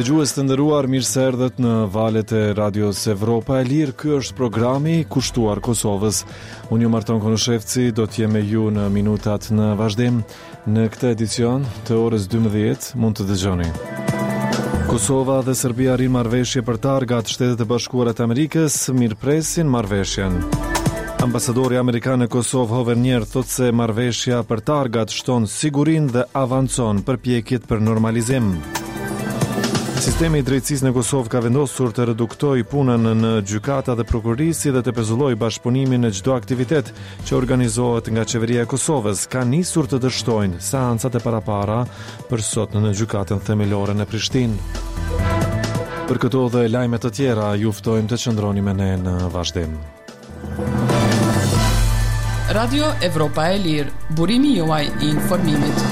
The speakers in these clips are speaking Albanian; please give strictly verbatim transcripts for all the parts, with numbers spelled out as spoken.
Dëgjues të nderuar, mirë se erdhët në valët e Radios Evropa e Lirë. Ky është programi kushtuar Kosovës. Unë ju Marton Konushevci, do të jem me ju në minutat në vazhdim. Në këtë edicion të orës dymbëdhjetë mund të dëgjoni: Kosova dhe Serbia rinë marrëveshje për targat. Shtetet e Bashkuara të Amerikës mirëpresin marrëveshjen. Ambasadori amerikan në Kosovë Hovernier thotë se marrëveshja për targat shton sigurinë dhe avancon përpjekjet për normalizim. Sistemi i drejtësisë në Kosovë ka vendosur të reduktojë punën në gjykata dhe prokurisi dhe të pezullojë bashkëpunimin në çdo aktivitet që organizohet nga qeveria e Kosovës. Ka nisur të dështojnë seancat e parapara për sot në gjykatën themelore në Prishtinë. Për këto dhe lajme të tjera ju ftojmë të qëndroni me ne në vazhdim. Radio Evropa e Lirë, burimi juaj i informimit.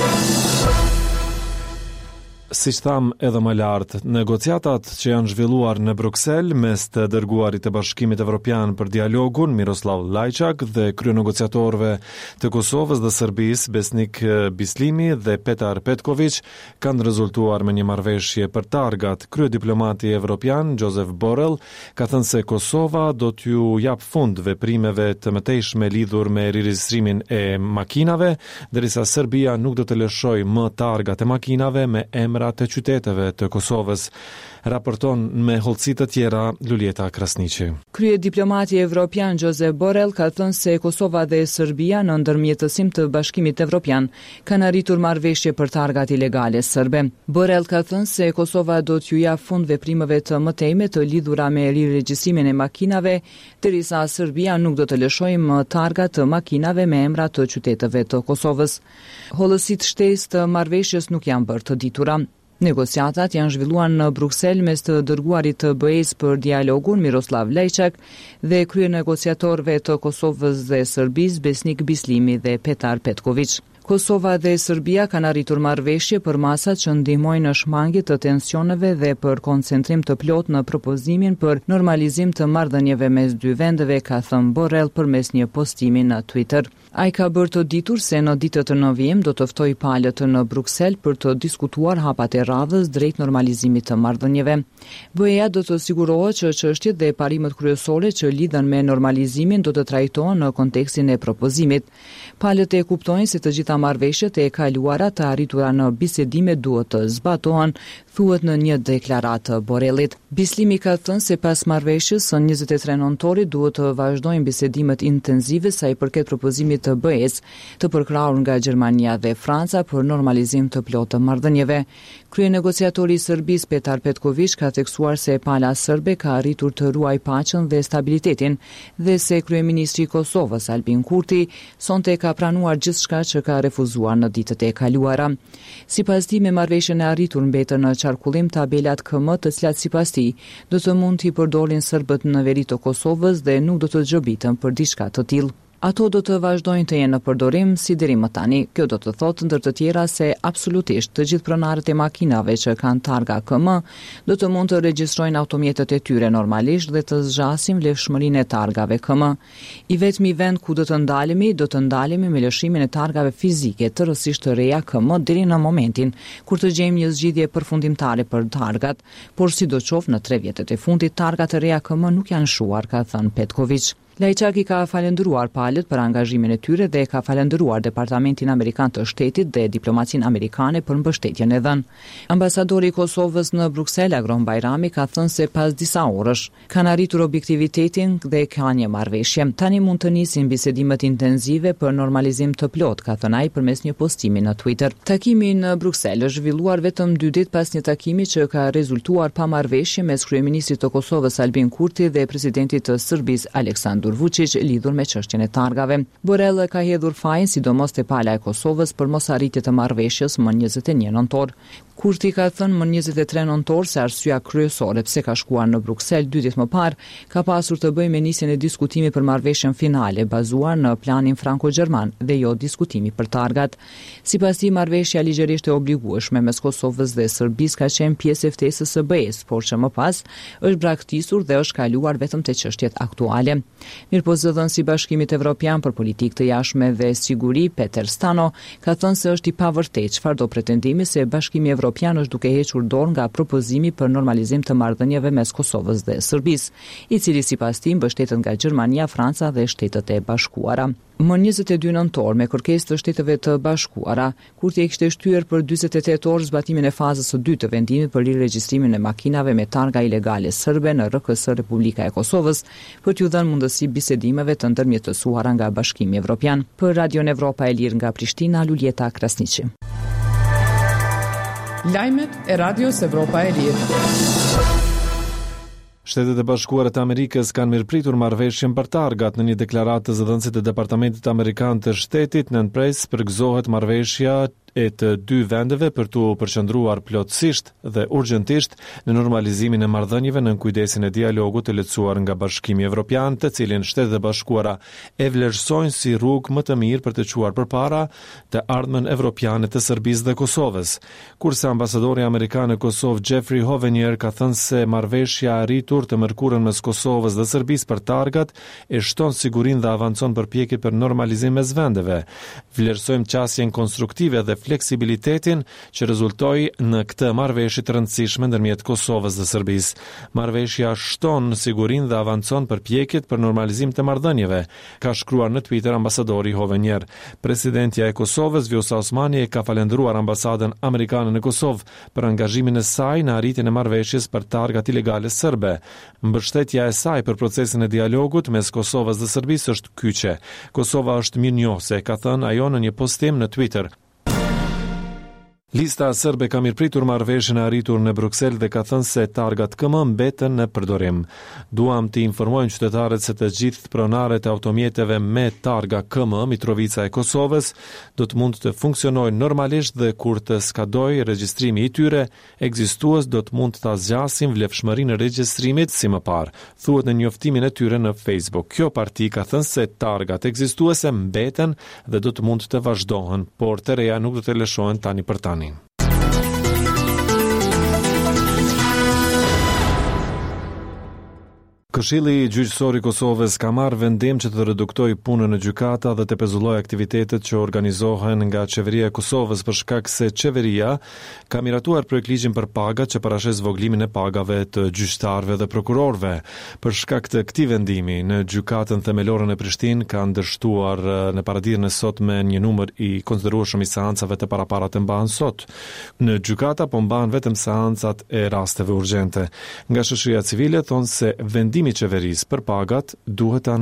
Siç tham edhe më lartë, negociatat që janë zhvilluar në Bruksel mes të dërguarit të Bashkimit Evropian për dialogun Miroslav Lajçak dhe kryenegociatorëve të Kosovës dhe Serbisë Besnik Bislimi dhe Petar Petković kanë rezultuar me një marrëveshje për targat. Kryediplomati evropian Josep Borrell ka thënë se Kosova do t'ju jap fund veprimeve të mëtejshme lidhur me riregistrimin e makinave, derisa Serbia nuk do të lëshojë më targat e makinave me emra të qyteteve të Kosovës. Raporton me hollësi të tjera Luljeta Krasniqi. Kryediplomati evropian Josep Borrell ka thënë se Kosova dhe Serbia në ndërmjetësim të Bashkimit Evropian kanë arritur marrëveshje për targat ilegale serbe. Borrell ka thënë se Kosova do t'ju jap fund veprimeve të mëtejme të lidhura me riregjistrimin e makinave, derisa Serbia nuk do të lëshojë më targa të makinave me emra të qyteteve të Kosovës. Hollësitë shtesë të marrëveshjes nuk janë bërë të ditura. Negociatat janë zhvilluar në Bruksel mes të dërguarit të B E-s për dialogun Miroslav Lajçak dhe kryenegociatorëve të Kosovës dhe Serbisë Besnik Bislimi dhe Petar Petković. Kosova dhe Serbia kanë arritur marrëveshje për masat që ndihmojnë në shmangje të tensioneve dhe për koncentrim të plot në propozimin për normalizim të marrëdhënieve mes dy vendeve, ka thënë Borrell përmes një postimi në Twitter. Ai ka bërë të ditur se në ditët e nënvijim do të ftojë palët në Bruksel për të diskutuar hapat e radhës drejt normalizimit të marrëdhënieve. B E-ja do të sigurohet që çështjet dhe parimet kryesore që lidhen me normalizimin do të trajtohen në kontekstin e propozimit. Palët e kuptojnë se të gjitha marrëveshjet e kaluara të arritura në bisedime duhet të zbatohen, thuhet në një deklaratë Borrellit. Bislimi ka thënë se pas marrëveshjes së njëzet e tre nëntorit duhet të vazhdojnë bisedimet intensive sa i përket propozimit të B E-s të përkrahur nga Gjermania dhe Franca për normalizim të plotë të marrëdhënieve. Kryenegociatori i Serbisë Petar Petković ka theksuar se pala serbe ka arritur të ruajë paqen dhe stabilitetin dhe se kryeministri i Kosovës Albin Kurti sonte ka pranuar gjithçka që ka refuzuar në ditët e kaluara. Sipas tij, me marrëveshjen e arritur mbetën në qarkullim tabelat K M, të cilat sipas tij do të mund t'i përdorin serbët në veri të Kosovës dhe nuk do të xhobitën për diçka të tillë. Ato do të vazhdojnë të jenë në përdorim si deri më tani. Kjo do të thotë ndër të tjera se absolutisht të gjithë pronarët e makinave që kanë targa K M do të mund të regjistrojnë automjetet e tyre normalisht dhe të zgjasin vlefshmërinë e targave K M. I vetmi vend ku do të ndalemi, do të ndalemi me lëshimin e targave fizike të rësisht të reja K M deri në momentin kur të gjejmë një zgjidhje përfundimtare për targat, por sidoqoftë në tre vjetët e fundit targat e reja K M nuk janë shuar, ka thënë Petković. Lajçak i ka falendëruar palët për angazhimin e tyre dhe ka falendëruar Departamentin Amerikan të Shtetit dhe diplomacinë amerikane për mbështetjen e dhënë. Ambasadori i Kosovës në Bruksel, Agron Bajrami, ka thënë se pas disa orësh kanë arritur objektivitetin dhe ka një marrëveshje. Tani mund të nisin bisedimet intensive për normalizim të plot, ka thënë ai përmes një postimi në Twitter. Takimi në Bruksel është zhvilluar vetëm dy ditë pas një takimi që ka rezultuar pa marrëveshje mes kryeministrit të Kosovës Albin Kurti dhe presidentit të Serbisë Aleksandar Vučić lidhur me çështjen e targave. Borrell ka hedhur fajin sidomos te pala e Kosovës për mos arritje të marrëveshjes më njëzet e një nëntor. Kurti ka thënë më njëzet e tre nëntor se arsyeja kryesore pse ka shkuar në Bruksel dy ditë më parë ka pasur të bëjë me nisjen e diskutimit për marrëveshjen finale bazuar në planin franko-gjerman dhe jo diskutimi për targat. Sipas tij, marrëveshja ligjërisht e obligueshme mes Kosovës dhe Serbisë ka qenë pjesë e ftesës së B E-s, por që më pas është braktisur dhe është kaluar vetëm te çështjet aktuale. Mirpo zëdhënësi i Bashkimit Evropian për politikë të jashtme dhe siguri, Peter Stano, ka thënë se është i pavërtetë çfarëdo pretendimi se Bashkimi Evropian Evropian është duke hequr dorë nga propozimi për normalizim të marrëdhënieve mes Kosovës dhe Serbisë, i cili sipas tij mbështetet nga Gjermania, Franca dhe Shtetet e Bashkuara. Më njëzet e dy nëntor, me kërkesë të Shteteve të Bashkuara, Kurti e kishte shtyer për njëzet e tetë orë zbatimin e fazës së dytë të vendimit për riregjistrimin e makinave me targa ilegale serbe në R K S Republika e Kosovës, për t'ju dhënë mundësi bisedimeve të ndërmjetësuara nga Bashkimi Evropian. Për Radion Evropa e Lirë nga Prishtina, Luljeta Krasniqi. Lajmet e Radios Evropa e Lirë. Shtetet e Bashkuara të Amerikës kanë mirëpritur marrëveshjen për targat. Në një deklaratë të zëdhënësit të Departamentit Amerikan të Shtetit, nën pres përgëzohet marrëveshja e të dy vendeve për t'u përqendruar plotësisht dhe urgjentisht në normalizimin e marrëdhënieve nën kujdesin e dialogut të lehtësuar nga Bashkimi Evropian, të cilin Shtetet e Bashkuara e vlerësojnë si rrugë më të mirë për të çuar përpara të ardhmen evropiane të Serbisë dhe Kosovës. Kurse ambasadori amerikan në Kosovë Jeffrey Hovenier ka thënë se marrëveshja arritur të mërkurën mes Kosovës dhe Serbisë për targat e shton sigurinë dhe avancon përpjekjet për normalizim mes vendeve. Vlerësojmë qasjen konstruktive dhe fleksibilitetin që rezultoi në këtë marrëveshje të rëndësishme ndërmjet Kosovës dhe Serbisë. Marrëveshja shton sigurinë dhe avancon përpjekjet për normalizim të marrëdhënieve, ka shkruar në Twitter ambasadori Hovenier. Presidentja e Kosovës Vjosa Osmani e ka falendëruar ambasadën amerikane në Kosovë për angazhimin e saj në arritjen e marrëveshjes për targat ilegale serbe. Mbështetja e saj për procesin e dialogut mes Kosovës dhe Serbisë është kyçe. Kosova është mirënjohëse, ka thënë ajo në një postim në Twitter. Lista serbe ka mirëpritur marrëveshjen e arritur në Bruksel dhe ka thënë se targat K M mbeten në përdorim. Duam të informojmë qytetarët se të gjithë pronarët e automjeteve me targa K M Mitrovica e Kosovës do të mund të funksionojnë normalisht dhe kur të skadojë regjistrimi i tyre, ekzistues do të mund ta zgjasin vlefshmërinë e regjistrimit si më parë, thuhet në njoftimin e tyre në Facebook. Kjo parti ka thënë se targat ekzistuese mbeten dhe do të mund të vazhdohen, por të reja nuk do të lëshohen tani për tani. Këshilli gjyqësor i Kosovës ka marrë vendim që të reduktojë punën në gjykata dhe të pezullojë aktivitetet që organizohen nga qeveria e Kosovës për shkak se qeveria ka miratuar projektligjin për pagat që parashes zvogëlimin e pagave të gjyqtarëve dhe prokurorëve. Për shkak të këtij vendimi, në gjykatën themelore në Prishtinë ka ndërshtuar në paradirën e sot me një numër i konsiderueshëm i seancave të parapara të mbahen sot. Në gjykata po mbahen vetëm seancat e rasteve urgjente. Nga shoqëria civile thonë se vendimi i qeverisë për pagat duhet të